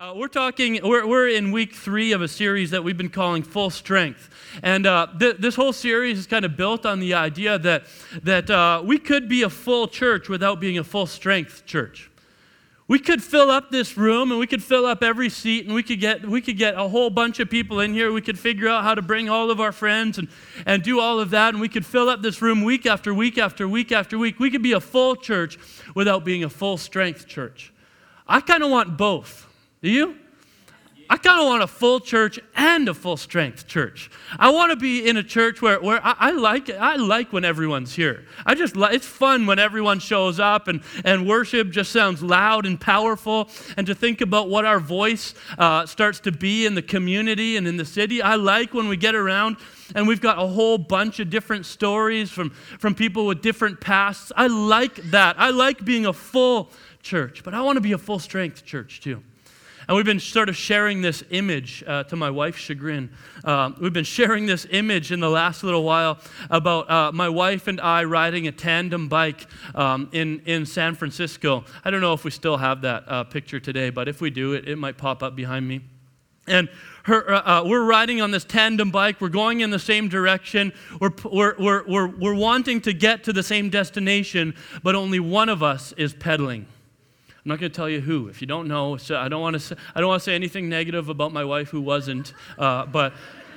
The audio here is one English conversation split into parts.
We're in week 3 of a series that we've been calling Full Strength. And this whole series is kind of built on the idea that we could be a full church without being a full strength church. We could fill up this room and we could fill up every seat and we could get a whole bunch of people in here. We could figure out how to bring all of our friends and do all of that, and we could fill up this room week after week after week after week. We could be a full church without being a full strength church. I kind of want both. Do you? I kind of want a full church and a full strength church. I want to be in a church where I like when everyone's here. It's fun when everyone shows up and worship just sounds loud and powerful, and to think about what our voice starts to be in the community and in the city. I like when we get around and we've got a whole bunch of different stories from people with different pasts. I like that. I like being a full church, but I want to be a full strength church too. And we've been sort of sharing this image, to my wife's chagrin. We've been sharing this image in the last little while about my wife and I riding a tandem bike in San Francisco. I don't know if we still have that picture today, but if we do, it might pop up behind me. And we're riding on this tandem bike. We're going in the same direction. We're wanting to get to the same destination, but only one of us is pedaling. I'm not going to tell you who. If you don't know, so I don't want to say anything negative about my wife who wasn't, but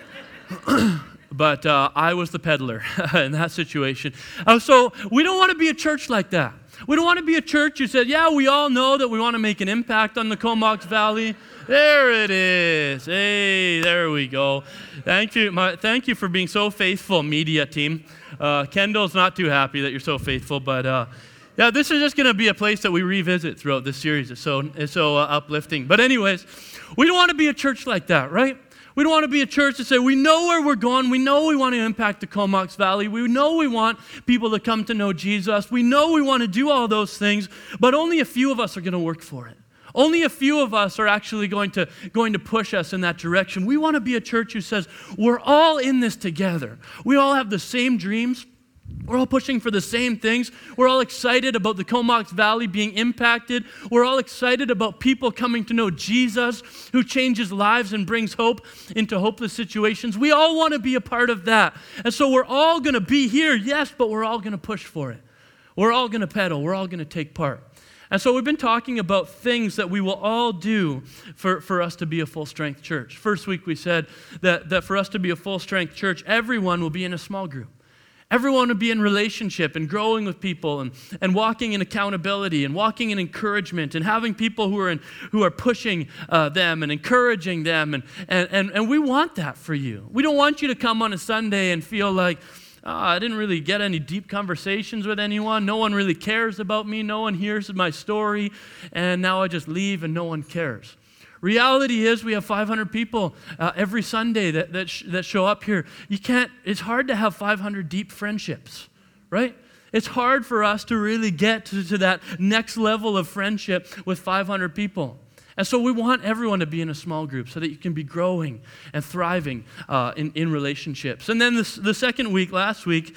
I was the peddler in that situation. So we don't want to be a church like that. We don't want to be a church who said, yeah, we all know that we want to make an impact on the Comox Valley. There it is. Hey, there we go. Thank you for being so faithful, media team. Kendall's not too happy that you're so faithful, but yeah, this is just going to be a place that we revisit throughout this series. It's so uplifting. But anyways, we don't want to be a church like that, right? We don't want to be a church to say, we know where we're going. We know we want to impact the Comox Valley. We know we want people to come to know Jesus. We know we want to do all those things, but only a few of us are going to work for it. Only a few of us are actually going to push us in that direction. We want to be a church who says, we're all in this together. We all have the same dreams. We're all pushing for the same things. We're all excited about the Comox Valley being impacted. We're all excited about people coming to know Jesus, who changes lives and brings hope into hopeless situations. We all want to be a part of that. And so we're all going to be here, yes, but we're all going to push for it. We're all going to pedal. We're all going to take part. And so we've been talking about things that we will all do for us to be a full-strength church. First week we said that for us to be a full-strength church, everyone will be in a small group. Everyone would be in relationship and growing with people and walking in accountability and walking in encouragement and having people who are pushing them and encouraging them. And we want that for you. We don't want you to come on a Sunday and feel like, I didn't really get any deep conversations with anyone. No one really cares about me. No one hears my story. And now I just leave and no one cares. Reality is we have 500 people every Sunday that show up here. It's hard to have 500 deep friendships, right? It's hard for us to really get to that next level of friendship with 500 people. And so we want everyone to be in a small group so that you can be growing and thriving in relationships. And then the second week, last week,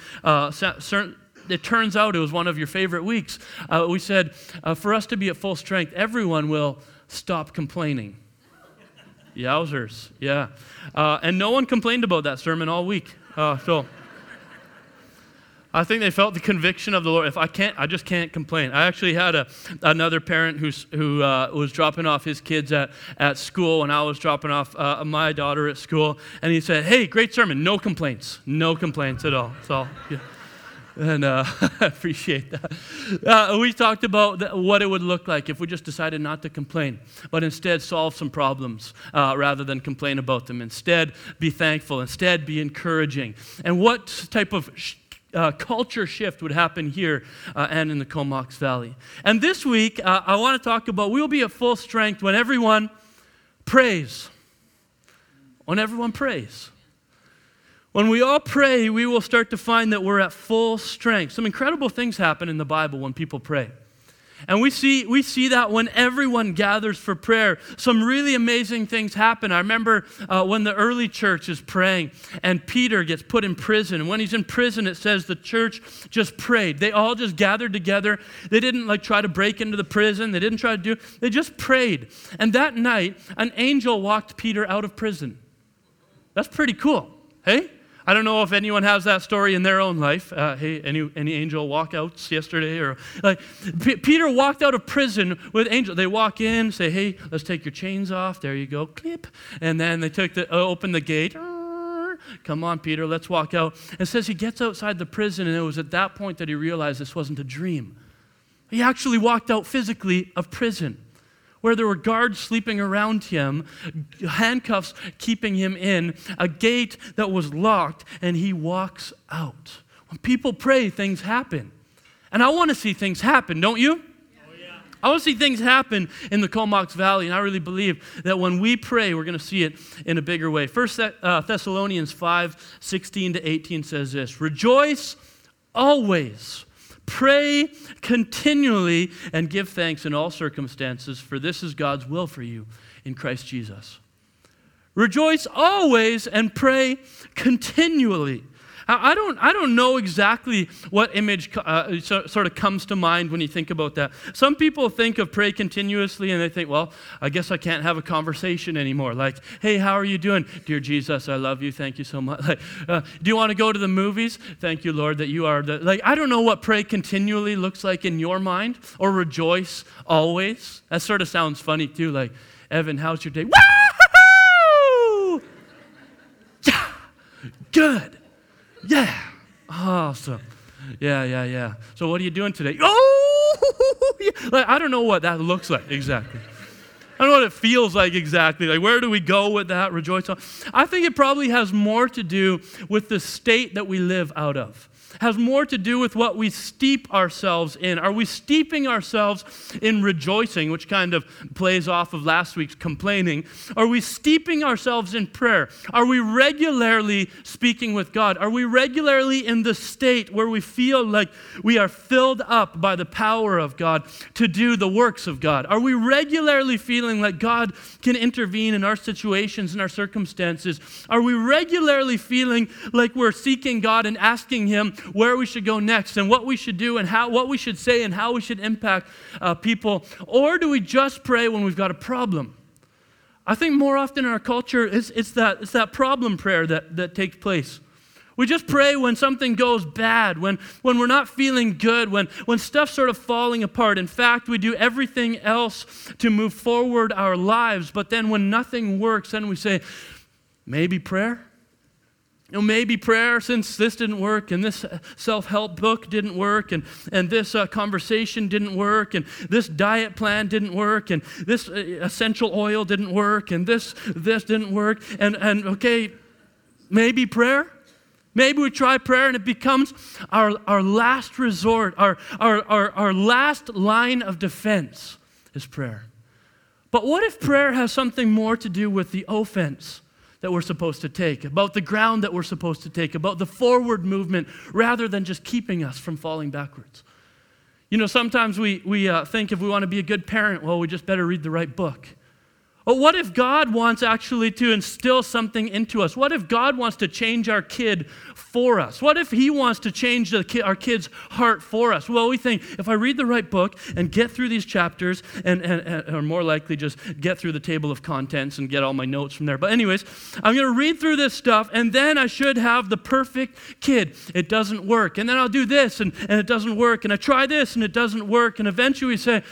it turns out it was one of your favorite weeks. We said for us to be at full strength, everyone will stop complaining. Yowzers, yeah. And no one complained about that sermon all week. So I think they felt the conviction of the Lord. I just can't complain. I actually had another parent who was dropping off his kids at school when I was dropping off my daughter at school, and he said, "Hey, great sermon. No complaints at all." So yeah. And I appreciate that. We talked about what it would look like if we just decided not to complain, but instead solve some problems rather than complain about them. Instead, be thankful. Instead, be encouraging. And what type of culture shift would happen here and in the Comox Valley. And this week, I want to talk about we'll be at full strength when everyone prays. When everyone prays. When we all pray, we will start to find that we're at full strength. Some incredible things happen in the Bible when people pray. And we see that when everyone gathers for prayer, some really amazing things happen. I remember when the early church is praying and Peter gets put in prison. And when he's in prison, it says the church just prayed. They all just gathered together. They didn't try to break into the prison. They didn't try to they just prayed. And that night, an angel walked Peter out of prison. That's pretty cool. Hey? I don't know if anyone has that story in their own life. Hey, any angel walkouts yesterday? Or Peter walked out of prison with angel. They walk in, say, hey, let's take your chains off. There you go, clip. And then they open the gate. Come on, Peter, let's walk out. It says he gets outside the prison, and it was at that point that he realized this wasn't a dream. He actually walked out physically of prison, where there were guards sleeping around him, handcuffs keeping him in, a gate that was locked, and he walks out. When people pray, things happen. And I want to see things happen, don't you? Oh, yeah. I want to see things happen in the Comox Valley, and I really believe that when we pray, we're going to see it in a bigger way. 1 Thessalonians 5:16-18 says this, rejoice always. Pray continually and give thanks in all circumstances, for this is God's will for you in Christ Jesus. Rejoice always and pray continually. I don't know exactly what image sort of comes to mind when you think about that. Some people think of pray continuously and they think, well, I guess I can't have a conversation anymore. Like, hey, how are you doing? Dear Jesus, I love you. Thank you so much. Do you want to go to the movies? Thank you, Lord, that you are I don't know what pray continually looks like in your mind, or rejoice always. That sort of sounds funny too. Like, Evan, how's your day? Woo! Yeah, good. Yeah, awesome. Yeah. So what are you doing today? Oh, yeah. I don't know what that looks like exactly. I don't know what it feels like exactly. Where do we go with that? Rejoice. I think it probably has more to do with the state that we live out of. Has more to do with what we steep ourselves in. Are we steeping ourselves in rejoicing, which kind of plays off of last week's complaining? Are we steeping ourselves in prayer? Are we regularly speaking with God? Are we regularly in the state where we feel like we are filled up by the power of God to do the works of God? Are we regularly feeling like God can intervene in our situations and our circumstances? Are we regularly feeling like we're seeking God and asking Him where we should go next and what we should do and what we should say and how we should impact people? Or do we just pray when we've got a problem? I think more often in our culture, it's that problem prayer that takes place. We just pray when something goes bad, when we're not feeling good, when stuff's sort of falling apart. In fact, we do everything else to move forward our lives, but then when nothing works, then we say, maybe prayer? Maybe prayer, since this didn't work, and this self-help book didn't work, and this conversation didn't work, and this diet plan didn't work, and this essential oil didn't work, and this didn't work, and okay, maybe prayer? Maybe we try prayer and it becomes our last resort, our last line of defense is prayer. But what if prayer has something more to do with the offense that we're supposed to take, about the ground that we're supposed to take, about the forward movement, rather than just keeping us from falling backwards? You know, sometimes we think if we want to be a good parent, well, we just better read the right book. But what if God wants actually to instill something into us? What if God wants to change our kid for us? What if He wants to change our kid's heart for us? Well, we think, if I read the right book and get through these chapters, or more likely just get through the table of contents and get all my notes from there. But anyways, I'm going to read through this stuff, and then I should have the perfect kid. It doesn't work. And then I'll do this, and it doesn't work. And I try this, and it doesn't work. And eventually we say,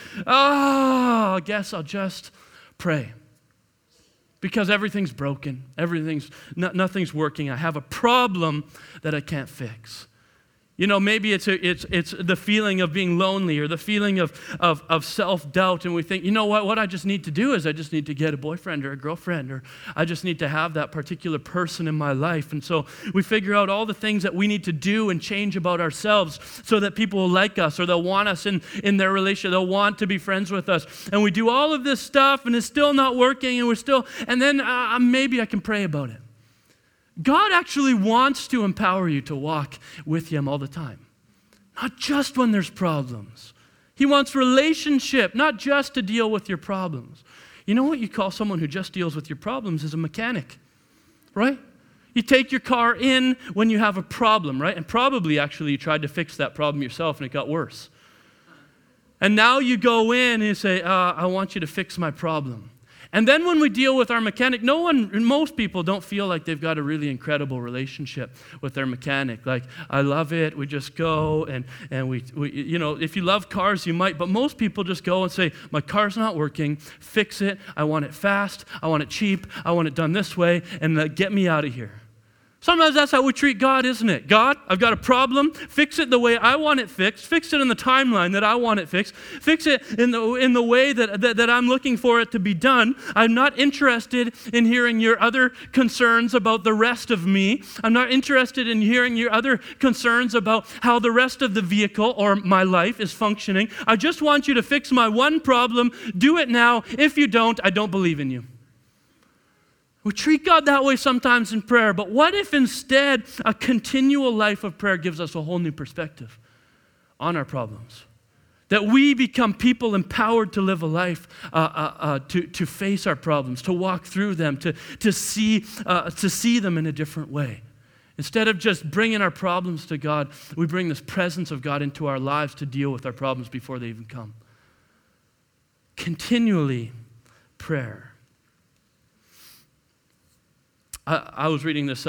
I guess I'll just pray. Because everything's broken, nothing's working. I have a problem that I can't fix. You know, maybe it's the feeling of being lonely or the feeling of self-doubt, and we think, you know what I just need to do is I just need to get a boyfriend or a girlfriend, or I just need to have that particular person in my life. And so we figure out all the things that we need to do and change about ourselves so that people will like us, or they'll want us in their relationship, they'll want to be friends with us. And we do all of this stuff and it's still not working, and then maybe I can pray about it. God actually wants to empower you to walk with Him all the time. Not just when there's problems. He wants relationship, not just to deal with your problems. You know what you call someone who just deals with your problems is a mechanic, right? You take your car in when you have a problem, right? And probably actually you tried to fix that problem yourself and it got worse. And now you go in and you say, I want you to fix my problem. And then when we deal with our mechanic, most people don't feel like they've got a really incredible relationship with their mechanic. Like, I love it, we just go, and we if you love cars, you might, but most people just go and say, my car's not working, fix it, I want it fast, I want it cheap, I want it done this way, and get me out of here. Sometimes that's how we treat God, isn't it? God, I've got a problem. Fix it the way I want it fixed. Fix it in the timeline that I want it fixed. Fix it in the way that I'm looking for it to be done. I'm not interested in hearing your other concerns about the rest of me. I'm not interested in hearing your other concerns about how the rest of the vehicle or my life is functioning. I just want you to fix my one problem. Do it now. If you don't, I don't believe in you. We treat God that way sometimes in prayer, but what if instead a continual life of prayer gives us a whole new perspective on our problems? That we become people empowered to live a life, to face our problems, to walk through them, to see them in a different way. Instead of just bringing our problems to God, we bring this presence of God into our lives to deal with our problems before they even come. Continually prayer. I was reading this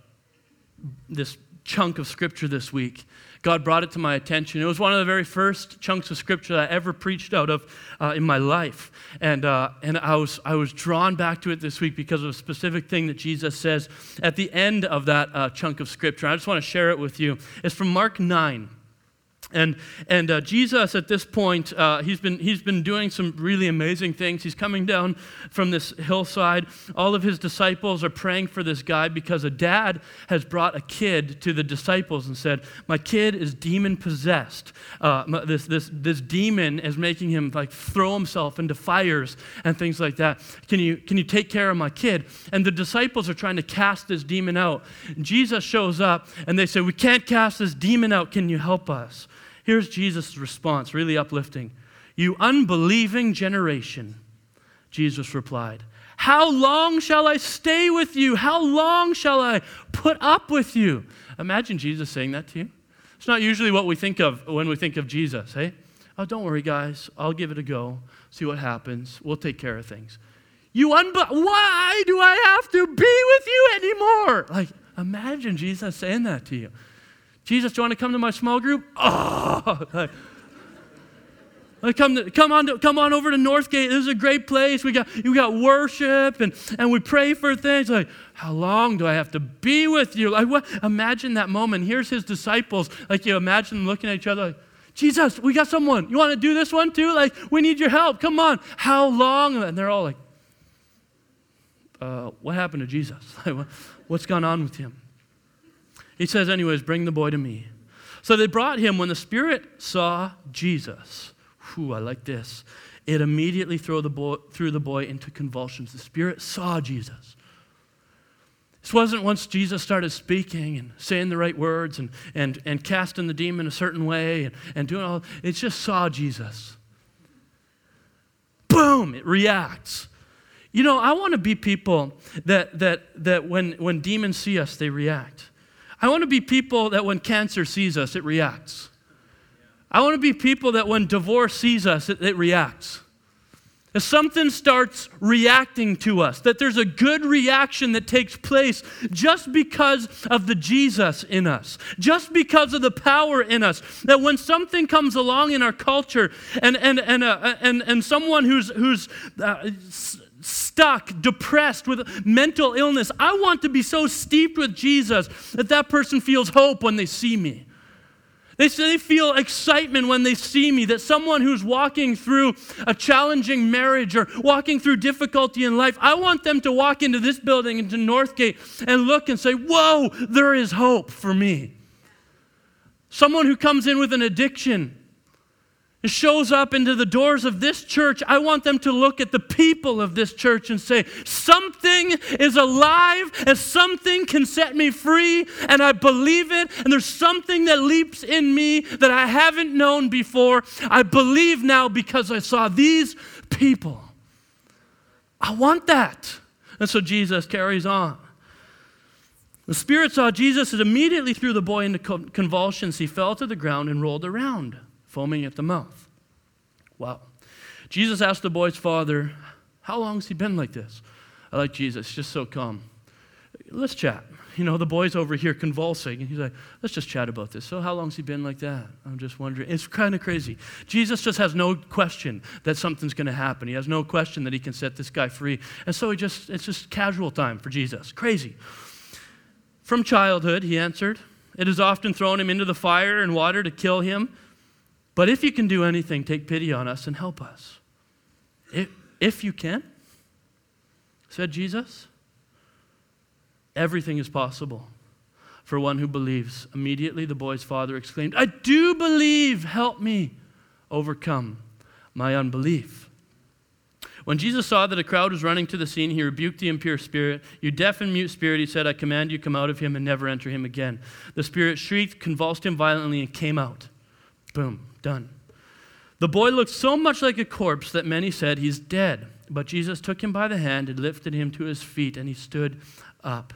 chunk of scripture this week. God brought it to my attention. It was one of the very first chunks of scripture that I ever preached out of in my life. And I was drawn back to it this week because of a specific thing that Jesus says at the end of that chunk of scripture. I just want to share it with you. It's from Mark 9. And Jesus at this point, he's been doing some really amazing things. He's coming down from this hillside. All of his disciples are praying for this guy because a dad has brought a kid to the disciples and said, my kid is demon possessed. This demon is making him like throw himself into fires and things like that. Can you take care of my kid? And the disciples are trying to cast this demon out. Jesus shows up and they say, we can't cast this demon out. Can you help us? Here's Jesus' response, really uplifting. You unbelieving generation, Jesus replied. How long shall I stay with you? How long shall I put up with you? Imagine Jesus saying that to you. It's not usually what we think of when we think of Jesus, hey? Oh, don't worry, guys. I'll give it a go. See what happens. We'll take care of things. Why do I have to be with you anymore? Like, imagine Jesus saying that to you. Jesus, do you want to come to my small group? Oh, come on over to Northgate. This is a great place. We got worship and we pray for things. Like, how long do I have to be with you? Like, what? Imagine that moment. Here's his disciples. Like, you imagine them looking at each other like, Jesus, we got someone. You want to do this one too? Like, we need your help. Come on. How long? And they're all like, what happened to Jesus? Like, what's gone on with him? He says, anyways, bring the boy to me. So they brought him. When the spirit saw Jesus, I like this, it immediately threw the boy into convulsions. The spirit saw Jesus. This wasn't once Jesus started speaking and saying the right words and casting the demon a certain way and doing all. It just saw Jesus. Boom, it reacts. You know, I want to be people that when demons see us, they react. I want to be people that when cancer sees us, it reacts. I want to be people that when divorce sees us, it reacts. If something starts reacting to us, that there's a good reaction that takes place just because of the Jesus in us, just because of the power in us, that when something comes along in our culture and someone who's stuck, depressed with mental illness, I want to be so steeped with Jesus that person feels hope when they see me. They feel excitement when they see me, that someone who's walking through a challenging marriage or walking through difficulty in life, I want them to walk into this building, into Northgate, and look and say, whoa, there is hope for me. Someone who comes in with an addiction shows up into the doors of this church, I want them to look at the people of this church and say, something is alive and something can set me free, and I believe it, and there's something that leaps in me that I haven't known before. I believe now because I saw these people. I want that. And so Jesus carries on. The Spirit saw Jesus, and immediately threw the boy into convulsions. He fell to the ground and rolled around, foaming at the mouth. Wow. Jesus asked the boy's father, how long has he been like this? I like Jesus, just so calm. Let's chat. The boy's over here convulsing, and he's like, let's just chat about this. So how long's he been like that? I'm just wondering. It's kind of crazy. Jesus just has no question that something's going to happen. He has no question that he can set this guy free. And so it's just casual time for Jesus. Crazy. From childhood, he answered, it has often thrown him into the fire and water to kill him. But if you can do anything, take pity on us and help us. If you can, said Jesus, everything is possible for one who believes. Immediately the boy's father exclaimed, I do believe, help me overcome my unbelief. When Jesus saw that a crowd was running to the scene, he rebuked the impure spirit. You deaf and mute spirit, he said, I command you, come out of him and never enter him again. The spirit shrieked, convulsed him violently, and came out. Boom, done. The boy looked so much like a corpse that many said, he's dead. But Jesus took him by the hand and lifted him to his feet, and he stood up.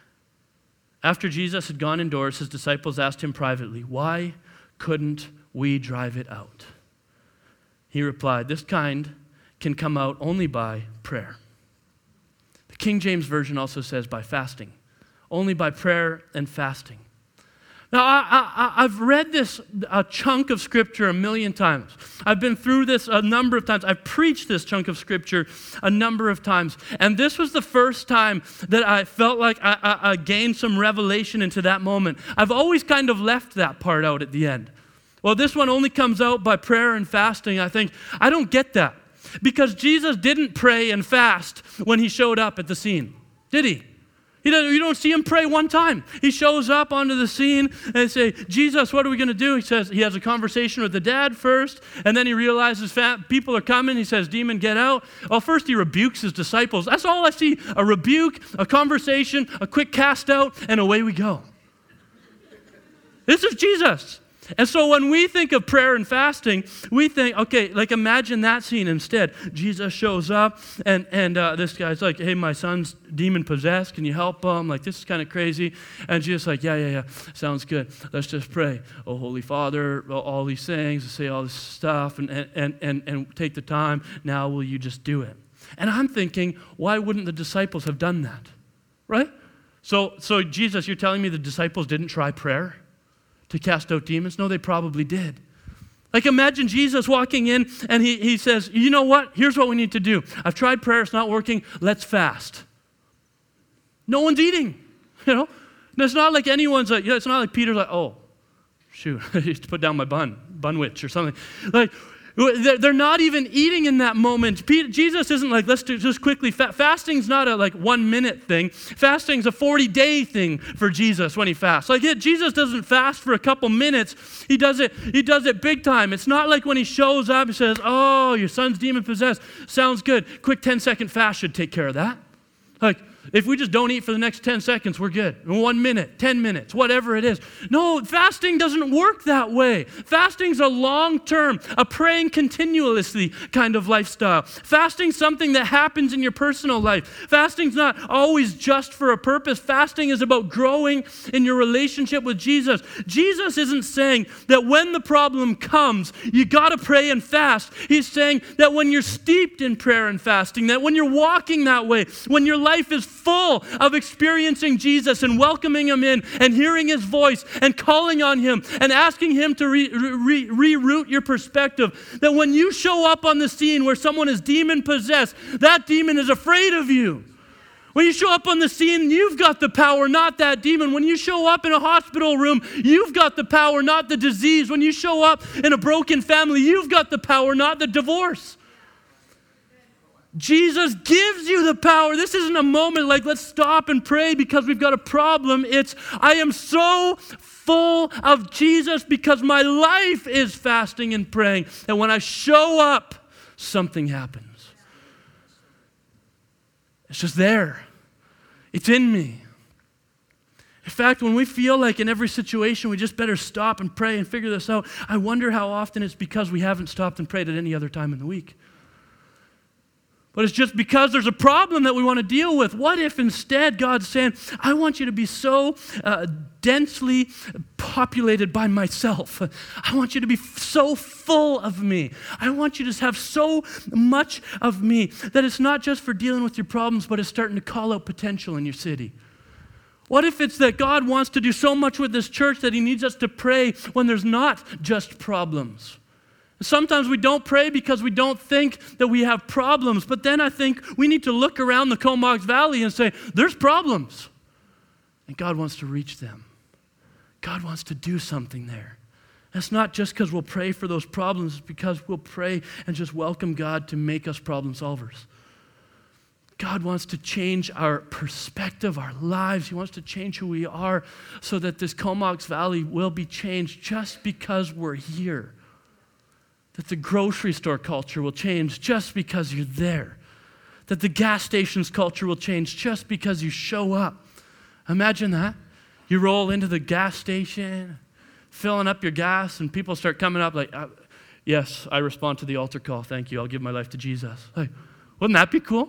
After Jesus had gone indoors, his disciples asked him privately, why couldn't we drive it out? He replied, this kind can come out only by prayer. The King James Version also says by fasting. Only by prayer and fasting. Now, I've read this chunk of Scripture a million times. I've been through this a number of times. I've preached this chunk of Scripture a number of times. And this was the first time that I felt like I gained some revelation into that moment. I've always kind of left that part out at the end. Well, this one only comes out by prayer and fasting. I think, I don't get that. Because Jesus didn't pray and fast when he showed up at the scene, did he? You don't see him pray one time. He shows up onto the scene and they say, Jesus, what are we going to do? He says he has a conversation with the dad first, and then he realizes people are coming. He says, demon, get out. Well, first he rebukes his disciples. That's all I see, a rebuke, a conversation, a quick cast out, and away we go. This is Jesus. And so when we think of prayer and fasting, we think, okay, like imagine that scene instead. Jesus shows up and this guy's like, hey, my son's demon possessed. Can you help him? Like, this is kind of crazy. And Jesus like, yeah, sounds good. Let's just pray. Oh, Holy Father, all these things, say all this stuff and take the time. Now will you just do it? And I'm thinking, why wouldn't the disciples have done that? Right? So Jesus, you're telling me the disciples didn't try prayer to cast out demons? No, they probably did. Like imagine Jesus walking in and he says, you know what? Here's what we need to do. I've tried prayer, it's not working. Let's fast. No one's eating, And it's not like anyone's like, it's not like Peter's like, oh, shoot, I used to put down my bunwich or something. Like, they're not even eating in that moment. Jesus isn't like, let's do just quickly. Fasting's not a 1 minute thing. Fasting's a 40-day thing for Jesus when he fasts. Jesus doesn't fast for a couple minutes. He does it big time. It's not like when he shows up, he says, oh, your son's demon possessed. Sounds good. Quick 10-second fast should take care of that. If we just don't eat for the next 10 seconds, we're good. 1 minute, 10 minutes, whatever it is. No, fasting doesn't work that way. Fasting's a long-term, a praying continuously kind of lifestyle. Fasting's something that happens in your personal life. Fasting's not always just for a purpose. Fasting is about growing in your relationship with Jesus. Jesus isn't saying that when the problem comes, you got to pray and fast. He's saying that when you're steeped in prayer and fasting, that when you're walking that way, when your life is full of experiencing Jesus and welcoming him in and hearing his voice and calling on him and asking him to reroute your perspective, that when you show up on the scene where someone is demon possessed, that demon is afraid of you. When you show up on the scene, you've got the power, not that demon. When you show up in a hospital room, you've got the power, not the disease. When you show up in a broken family, you've got the power, not the divorce. Jesus gives you the power. This isn't a moment like, let's stop and pray because we've got a problem. It's, I am so full of Jesus because my life is fasting and praying. And when I show up, something happens. It's just there. It's in me. In fact, when we feel like in every situation we just better stop and pray and figure this out, I wonder how often it's because we haven't stopped and prayed at any other time in the week. But it's just because there's a problem that we want to deal with. What if instead God's saying, I want you to be so densely populated by myself. I want you to be so full of me. I want you to have so much of me that it's not just for dealing with your problems, but it's starting to call out potential in your city. What if it's that God wants to do so much with this church that he needs us to pray when there's not just problems? Sometimes we don't pray because we don't think that we have problems. But then I think we need to look around the Comox Valley and say, there's problems. And God wants to reach them. God wants to do something there. That's not just because we'll pray for those problems. It's because we'll pray and just welcome God to make us problem solvers. God wants to change our perspective, our lives. He wants to change who we are so that this Comox Valley will be changed just because we're here. That the grocery store culture will change just because you're there. That the gas stations culture will change just because you show up. Imagine that. You roll into the gas station, filling up your gas, and people start coming up like, yes, I respond to the altar call. Thank you. I'll give my life to Jesus. Like, wouldn't that be cool?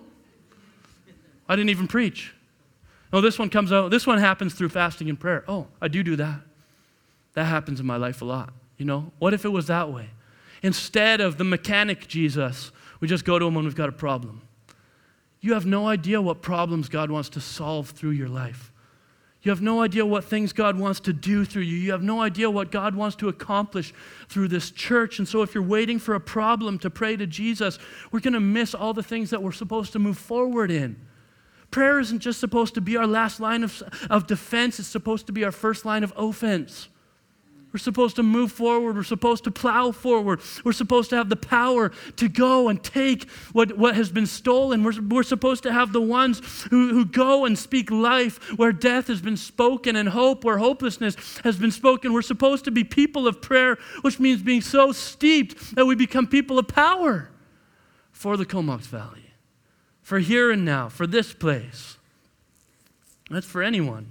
I didn't even preach. No, this one comes out. This one happens through fasting and prayer. Oh, I do that. That happens in my life a lot. You know, what if it was that way? Instead of the mechanic Jesus, we just go to him when we've got a problem. You have no idea what problems God wants to solve through your life. You have no idea what things God wants to do through you. You have no idea what God wants to accomplish through this church. And so if you're waiting for a problem to pray to Jesus, we're going to miss all the things that we're supposed to move forward in. Prayer isn't just supposed to be our last line of defense. It's supposed to be our first line of offense. We're supposed to move forward. We're supposed to plow forward. We're supposed to have the power to go and take what has been stolen. We're supposed to have the ones who go and speak life where death has been spoken and hope where hopelessness has been spoken. We're supposed to be people of prayer, which means being so steeped that we become people of power for the Comox Valley, for here and now, for this place. That's for anyone.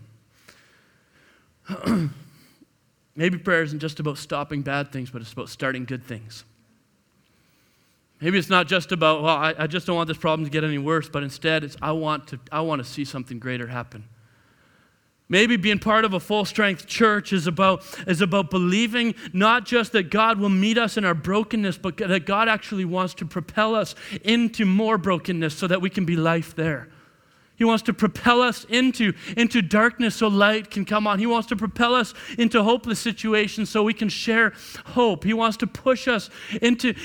Maybe prayer isn't just about stopping bad things, but it's about starting good things. Maybe it's not just about, well, I just don't want this problem to get any worse, but instead it's I want to see something greater happen. Maybe being part of a full-strength church is about believing not just that God will meet us in our brokenness, but that God actually wants to propel us into more brokenness so that we can be life there. He wants to propel us into darkness so light can come on. He wants to propel us into hopeless situations so we can share hope. He wants to push us into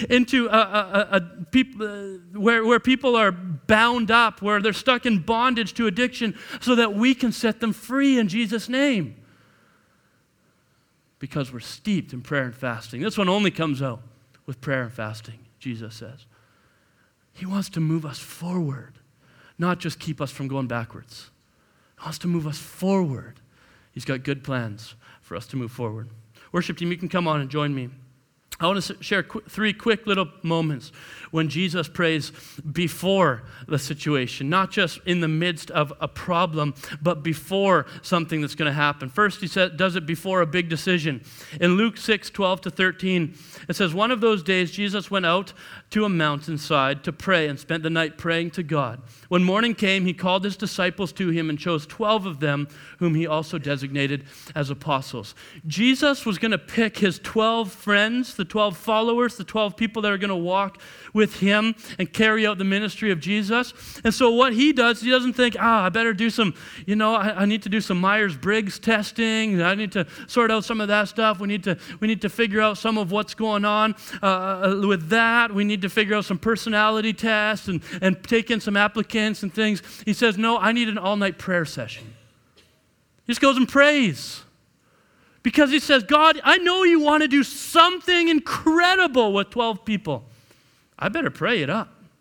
where people are bound up, where they're stuck in bondage to addiction, so that we can set them free in Jesus' name. Because we're steeped in prayer and fasting. This one only comes out with prayer and fasting, Jesus says. He wants to move us forward. Not just keep us from going backwards. He wants to move us forward. He's got good plans for us to move forward. Worship team, you can come on and join me. I want to share three quick little moments when Jesus prays before the situation, not just in the midst of a problem, but before something that's going to happen. First, he does it before a big decision. In Luke 6:12-13, it says, one of those days Jesus went out to a mountainside to pray and spent the night praying to God. When morning came, he called his disciples to him and chose 12 of them, whom he also designated as apostles. Jesus was going to pick his 12 friends, the 12 followers, the 12 people that are going to walk with him and carry out the ministry of Jesus. And so what he does, he doesn't think, I better do some, I need to do some Myers-Briggs testing. I need to sort out some of that stuff. We need to figure out some of what's going on with that. We need to figure out some personality tests and take in some applicants and things. He says, no, I need an all-night prayer session. He just goes and prays. Because he says, God, I know you want to do something incredible with 12 people. I better pray it up.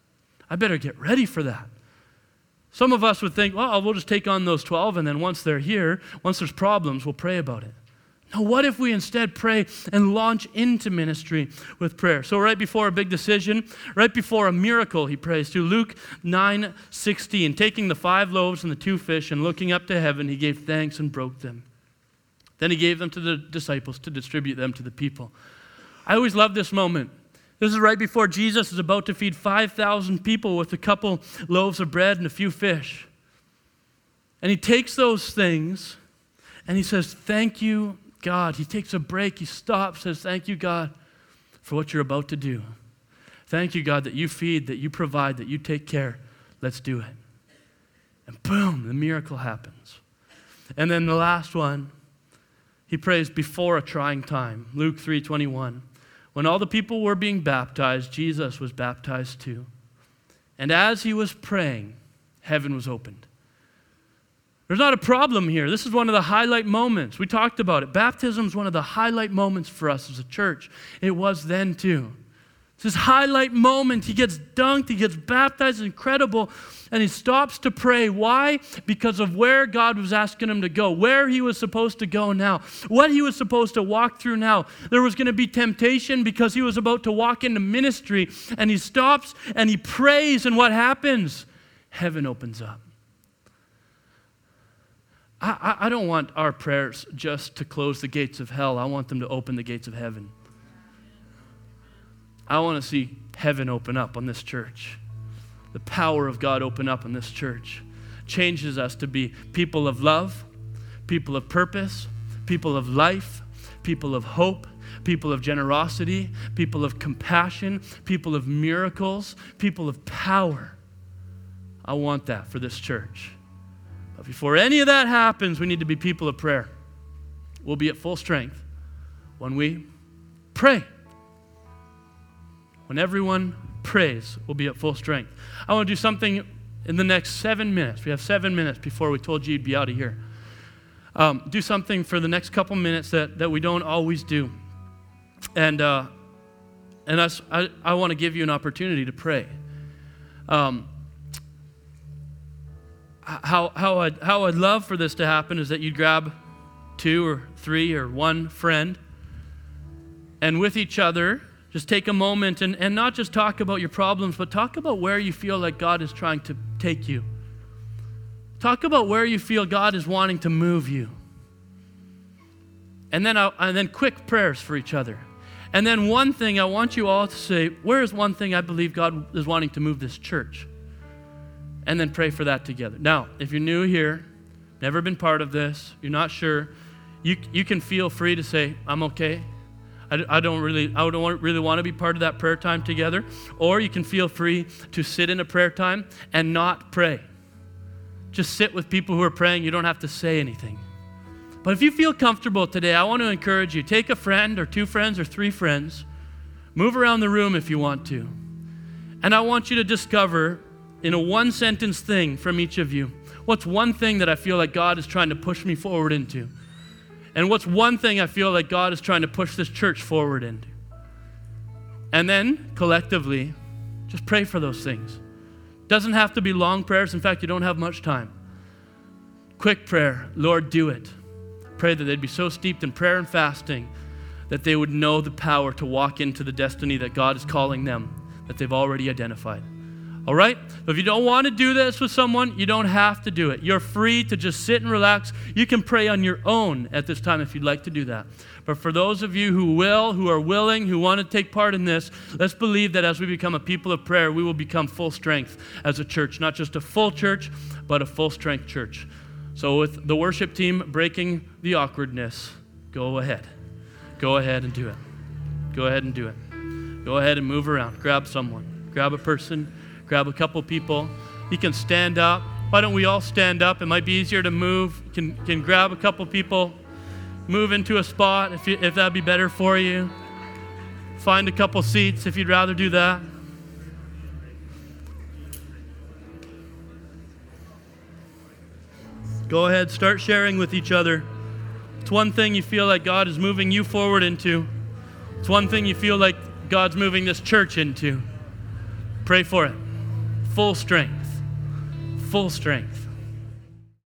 I better get ready for that. Some of us would think, well, we'll just take on those 12, and then once they're here, once there's problems, we'll pray about it. No, what if we instead pray and launch into ministry with prayer? So right before a big decision, right before a miracle, he prays to Luke 9:16. Taking the 5 loaves and the 2 fish and looking up to heaven, he gave thanks and broke them. Then he gave them to the disciples to distribute them to the people. I always love this moment. This is right before Jesus is about to feed 5,000 people with a couple loaves of bread and a few fish. And he takes those things and he says, thank you, God. He takes a break. He stops, says, thank you, God, for what you're about to do. Thank you, God, that you feed, that you provide, that you take care. Let's do it. And boom, the miracle happens. And then the last one, he prays before a trying time. Luke 3:21. When all the people were being baptized, Jesus was baptized too. And as he was praying, heaven was opened. There's not a problem here. This is one of the highlight moments. We talked about it. Baptism is one of the highlight moments for us as a church. It was then too. It's this highlight moment. He gets dunked, he gets baptized, incredible, and he stops to pray. Why? Because of where God was asking him to go, where he was supposed to go now, what he was supposed to walk through now. There was going to be temptation because he was about to walk into ministry, and he stops and he prays, and what happens? Heaven opens up. I don't want our prayers just to close the gates of hell. I want them to open the gates of heaven. I want to see heaven open up on this church. The power of God open up on this church. Changes us to be people of love, people of purpose, people of life, people of hope, people of generosity, people of compassion, people of miracles, people of power. I want that for this church. But before any of that happens, we need to be people of prayer. We'll be at full strength when we pray. When everyone prays, we'll be at full strength. I want to do something in the next 7 minutes. We have 7 minutes before we told you you'd be out of here. Do something for the next couple minutes that we don't always do. And I want to give you an opportunity to pray. How I'd love for this to happen is that you'd grab 2 or 3 or 1 friend, and with each other, just take a moment and not just talk about your problems, but talk about where you feel like God is trying to take you. Talk about where you feel God is wanting to move you. And then quick prayers for each other. And then one thing I want you all to say, where is one thing I believe God is wanting to move this church? And then pray for that together. Now, if you're new here, never been part of this, you're not sure, you can feel free to say, I'm okay. I don't really want to be part of that prayer time together. Or you can feel free to sit in a prayer time and not pray. Just sit with people who are praying. You don't have to say anything. But if you feel comfortable today, I want to encourage you. Take a friend or 2 friends or 3 friends. Move around the room if you want to. And I want you to discover in a 1-sentence thing from each of you, what's one thing that I feel like God is trying to push me forward into? And what's one thing I feel like God is trying to push this church forward into? And then, collectively, just pray for those things. Doesn't have to be long prayers. In fact, you don't have much time. Quick prayer, Lord, do it. Pray that they'd be so steeped in prayer and fasting that they would know the power to walk into the destiny that God is calling them, that they've already identified. All right? If you don't want to do this with someone, you don't have to do it. You're free to just sit and relax. You can pray on your own at this time if you'd like to do that. But for those of you who are willing, who want to take part in this, let's believe that as we become a people of prayer, we will become full strength as a church. Not just a full church, but a full strength church. So with the worship team breaking the awkwardness, go ahead. Go ahead and do it. Go ahead and do it. Go ahead and move around. Grab someone. Grab a person. Grab a couple people. You can stand up. Why don't we all stand up? It might be easier to move. You can grab a couple people. Move into a spot if that'd be better for you. Find a couple seats if you'd rather do that. Go ahead, start sharing with each other. It's one thing you feel like God is moving you forward into. It's one thing you feel like God's moving this church into. Pray for it. full strength. Full strength.